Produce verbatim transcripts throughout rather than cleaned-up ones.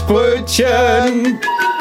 Quatschbrötchen.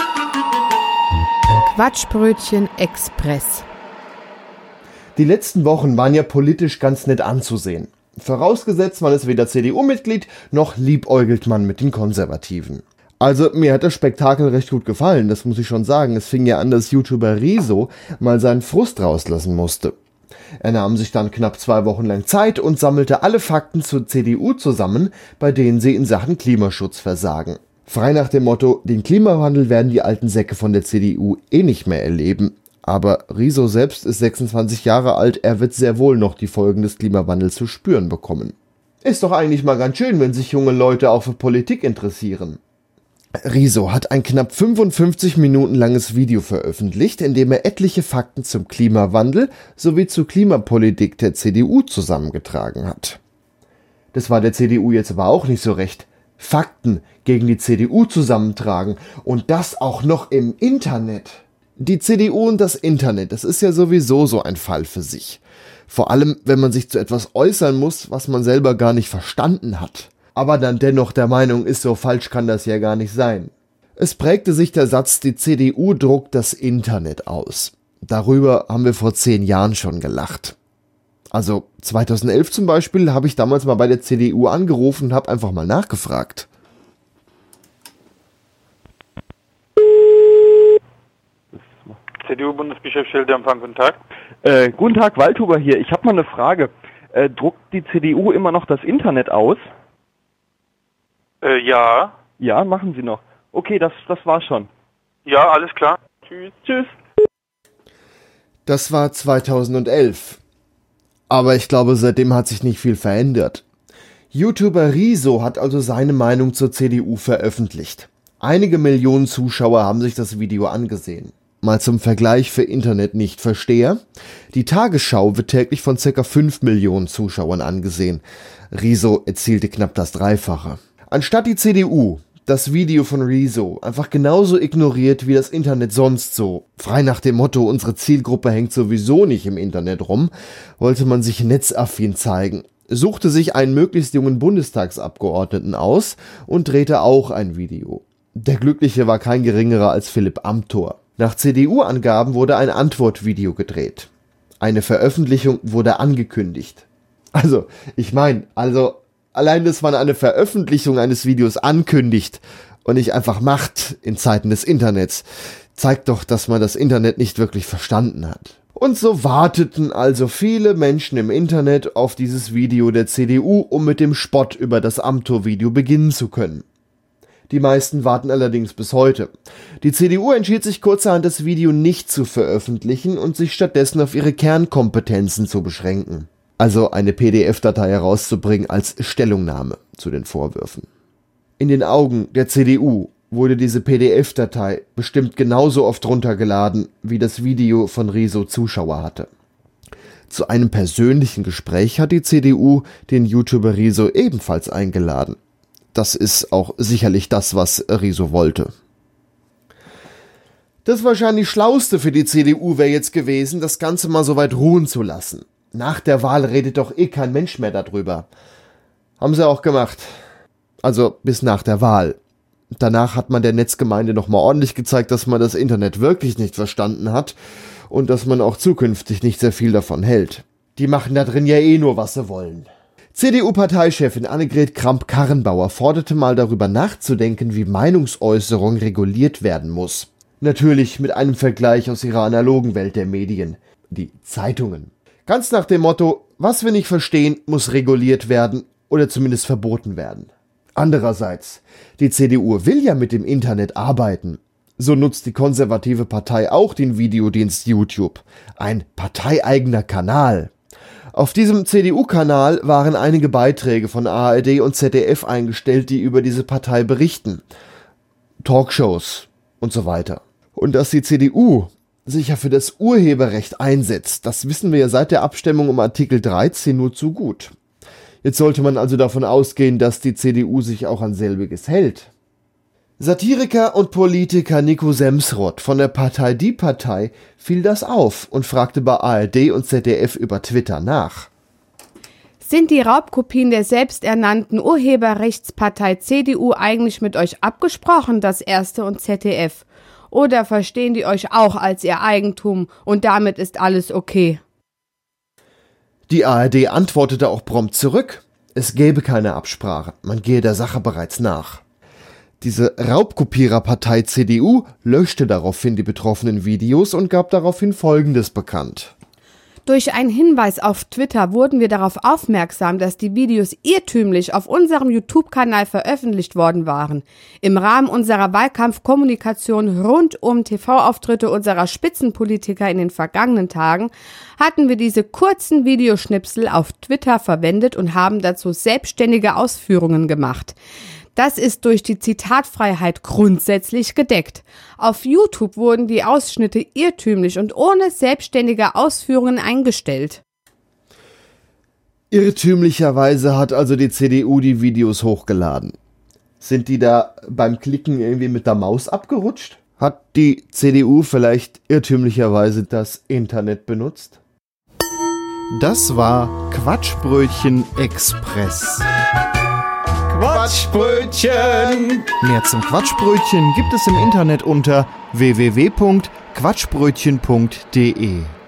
Quatschbrötchen Express. Die letzten Wochen waren ja politisch ganz nett anzusehen. Vorausgesetzt, man ist weder C D U-Mitglied, noch liebäugelt man mit den Konservativen. Also mir hat das Spektakel recht gut gefallen, das muss ich schon sagen. Es fing ja an, dass YouTuber Rezo mal seinen Frust rauslassen musste. Er nahm sich dann knapp zwei Wochen lang Zeit und sammelte alle Fakten zur C D U zusammen, bei denen sie in Sachen Klimaschutz versagen. Frei nach dem Motto, den Klimawandel werden die alten Säcke von der C D U eh nicht mehr erleben. Aber Rezo selbst ist sechsundzwanzig Jahre alt, er wird sehr wohl noch die Folgen des Klimawandels zu spüren bekommen. Ist doch eigentlich mal ganz schön, wenn sich junge Leute auch für Politik interessieren. Rezo hat ein knapp fünfundfünfzig Minuten langes Video veröffentlicht, in dem er etliche Fakten zum Klimawandel sowie zur Klimapolitik der C D U zusammengetragen hat. Das war der C D U jetzt aber auch nicht so recht. Fakten gegen die C D U zusammentragen und das auch noch im Internet. Die C D U und das Internet, das ist ja sowieso so ein Fall für sich. Vor allem, wenn man sich zu etwas äußern muss, was man selber gar nicht verstanden hat. Aber dann dennoch der Meinung ist, so falsch kann das ja gar nicht sein. Es prägte sich der Satz, die C D U druckt das Internet aus. Darüber haben wir vor zehn Jahren schon gelacht. Also zweitausendelf zum Beispiel habe ich damals mal bei der C D U angerufen und habe einfach mal nachgefragt. C D U-Bundesgeschäftsstelle Empfang, guten Tag. Äh, guten Tag, Waldhuber hier. Ich habe mal eine Frage. Äh, druckt die C D U immer noch das Internet aus? Äh, ja. Ja, machen sie noch. Okay, das, das war's schon. Ja, alles klar. Tschüss. Tschüss. Das war zweitausendelf. Aber ich glaube, seitdem hat sich nicht viel verändert. YouTuber Rezo hat also seine Meinung zur C D U veröffentlicht. Einige Millionen Zuschauer haben sich das Video angesehen. Mal zum Vergleich für Internet-Nicht-Versteher. Die Tagesschau wird täglich von ca. fünf Millionen Zuschauern angesehen. Rezo erzielte knapp das Dreifache. Anstatt die C D U das Video von Rezo einfach genauso ignoriert wie das Internet sonst so, frei nach dem Motto, unsere Zielgruppe hängt sowieso nicht im Internet rum, wollte man sich netzaffin zeigen, suchte sich einen möglichst jungen Bundestagsabgeordneten aus und drehte auch ein Video. Der Glückliche war kein geringerer als Philipp Amthor. Nach C D U-Angaben wurde ein Antwortvideo gedreht. Eine Veröffentlichung wurde angekündigt. Also, ich meine, also, allein, dass man eine Veröffentlichung eines Videos ankündigt und nicht einfach macht in Zeiten des Internets, zeigt doch, dass man das Internet nicht wirklich verstanden hat. Und so warteten also viele Menschen im Internet auf dieses Video der C D U, um mit dem Spott über das Amthor-Video beginnen zu können. Die meisten warten allerdings bis heute. Die C D U entschied sich kurzerhand, das Video nicht zu veröffentlichen und sich stattdessen auf ihre Kernkompetenzen zu beschränken. Also eine P D F-Datei herauszubringen als Stellungnahme zu den Vorwürfen. In den Augen der C D U wurde diese P D F-Datei bestimmt genauso oft runtergeladen, wie das Video von Rezo Zuschauer hatte. Zu einem persönlichen Gespräch hat die C D U den YouTuber Rezo ebenfalls eingeladen. Das ist auch sicherlich das, was Rezo wollte. Das wahrscheinlich Schlauste für die C D U wäre jetzt gewesen, das Ganze mal so weit ruhen zu lassen. Nach der Wahl redet doch eh kein Mensch mehr darüber. Haben sie auch gemacht. Also bis nach der Wahl. Danach hat man der Netzgemeinde nochmal ordentlich gezeigt, dass man das Internet wirklich nicht verstanden hat und dass man auch zukünftig nicht sehr viel davon hält. Die machen da drin ja eh nur, was sie wollen. C D U-Parteichefin Annegret Kramp-Karrenbauer forderte mal darüber nachzudenken, wie Meinungsäußerung reguliert werden muss. Natürlich mit einem Vergleich aus ihrer analogen Welt der Medien, die Zeitungen. Ganz nach dem Motto, was wir nicht verstehen, muss reguliert werden oder zumindest verboten werden. Andererseits, die C D U will ja mit dem Internet arbeiten. So nutzt die konservative Partei auch den Videodienst YouTube, ein parteieigener Kanal. Auf diesem C D U-Kanal waren einige Beiträge von A R D und Z D F eingestellt, die über diese Partei berichten. Talkshows und so weiter. Und dass die C D U sich ja für das Urheberrecht einsetzt, das wissen wir ja seit der Abstimmung um Artikel dreizehn nur zu gut. Jetzt sollte man also davon ausgehen, dass die C D U sich auch an selbiges hält. Satiriker und Politiker Nico Semsrott von der Partei Die Partei fiel das auf und fragte bei A R D und Z D F über Twitter nach. Sind die Raubkopien der selbsternannten Urheberrechtspartei C D U eigentlich mit euch abgesprochen, das Erste und Z D F? Oder verstehen die euch auch als ihr Eigentum und damit ist alles okay? Die A R D antwortete auch prompt zurück. Es gäbe keine Absprache, man gehe der Sache bereits nach. Diese Raubkopiererpartei C D U löschte daraufhin die betroffenen Videos und gab daraufhin Folgendes bekannt. Durch einen Hinweis auf Twitter wurden wir darauf aufmerksam, dass die Videos irrtümlich auf unserem YouTube-Kanal veröffentlicht worden waren. Im Rahmen unserer Wahlkampfkommunikation rund um T V-Auftritte unserer Spitzenpolitiker in den vergangenen Tagen hatten wir diese kurzen Videoschnipsel auf Twitter verwendet und haben dazu selbstständige Ausführungen gemacht. Das ist durch die Zitatfreiheit grundsätzlich gedeckt. Auf YouTube wurden die Ausschnitte irrtümlich und ohne selbstständige Ausführungen eingestellt. Irrtümlicherweise hat also die C D U die Videos hochgeladen. Sind die da beim Klicken irgendwie mit der Maus abgerutscht? Hat die C D U vielleicht irrtümlicherweise das Internet benutzt? Das war Quatschbrötchen Express. Quatschbrötchen! Mehr zum Quatschbrötchen gibt es im Internet unter w w w punkt quatschbrötchen punkt d e.